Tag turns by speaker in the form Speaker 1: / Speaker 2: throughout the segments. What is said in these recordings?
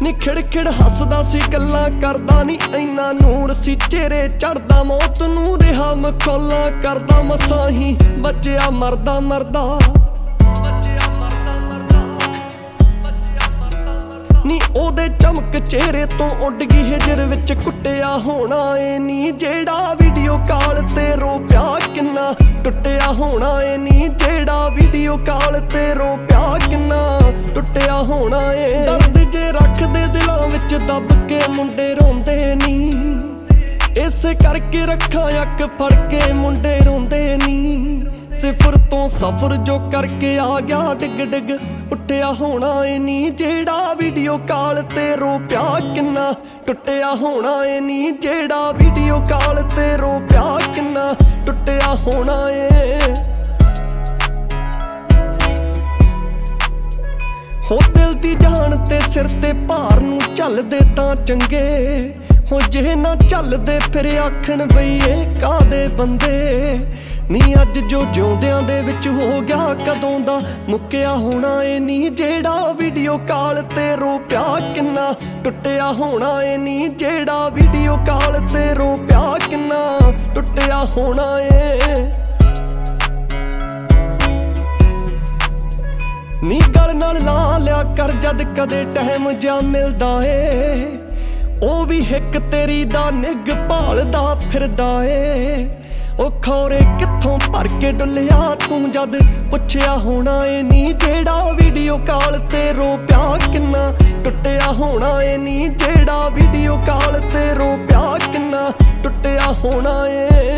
Speaker 1: ਨੀ ਖਿੜ ਹੱਸਦਾ ਸੀ ਗੱਲਾਂ करदा नी इन्ना नूर सी चेहरे चढ़दा मौत नूं रिहा मखौला करदा मसाही बचिया मरदा मरदा नी ओदे चमक चेहरे तो उड़ गई हिजर विच कुटिया होना ए नी जेड़ा वीडियो कॉल ते रो प्या किन्ना टुटिया होना ए नी जेड़ा वीडियो कॉल ते रो प्या किन्ना टुटिया होना ए दर्द जे रख दे दिलां विच दब के मुंडे रोंदे नी इसे करके रखा अक फड़ के मुंडे रोंदे नी सिफर तो सफर जो करके आ गया डिग डिग उठिया होना ए नी जेड़ा वीडियो कॉल ते रो प्या किन्ना टुटिया होना ए नी जेड़ा वीडियो कॉल ते रो प्या किन्ना टुटिया होना ए हो दिल दी जान ते सिर ते भार नूं झलदे तां चंगे हो जे ना झलदे फिर आखण बई ए कादे बंदे नी अज जो जिउंदियां दे विच हो गया कदों दा मुक्किया होना ए नी जेड़ा वीडियो कॉल ते रो प्या किन्ना टुटिया होना ए नी जेड़ा वीडियो कॉल ते रो प्या किन्ना टुटिया होना ए नी गल नाल ला लिया कर जद कदे टाइम जा मिलदा ए ओ भी हिक तेरी दा निग भालदा फिरदा ए ओ खौरे कित्थों भर के डुलिया तू जद पुछया होना ए नी जेड़ा वीडियो कॉल ते रो प्या किन्ना टुटिया होना ए नी जेड़ा वीडियो कॉल ते रो प्या किन्ना टुटिया होना ए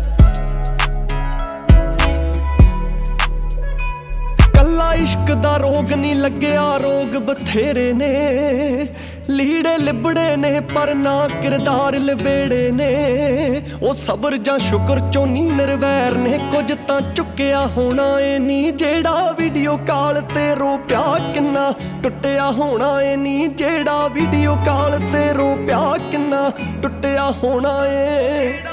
Speaker 1: कल्ला इश्क दा रोग नी लग्या रोग बथेरे ने लीड़े लिबड़े ने पर ना किरदार लबेड़े ने ओ सबर जां शुक्र चों नी निर्वैर ने कुछ तां चुक्या होना ए नी जेड़ा वीडियो कॉल ते रो प्या किन्ना टुटिया होना ए नी जेड़ा वीडियो कॉल ते रो प्या किन्ना टुटिया होना ए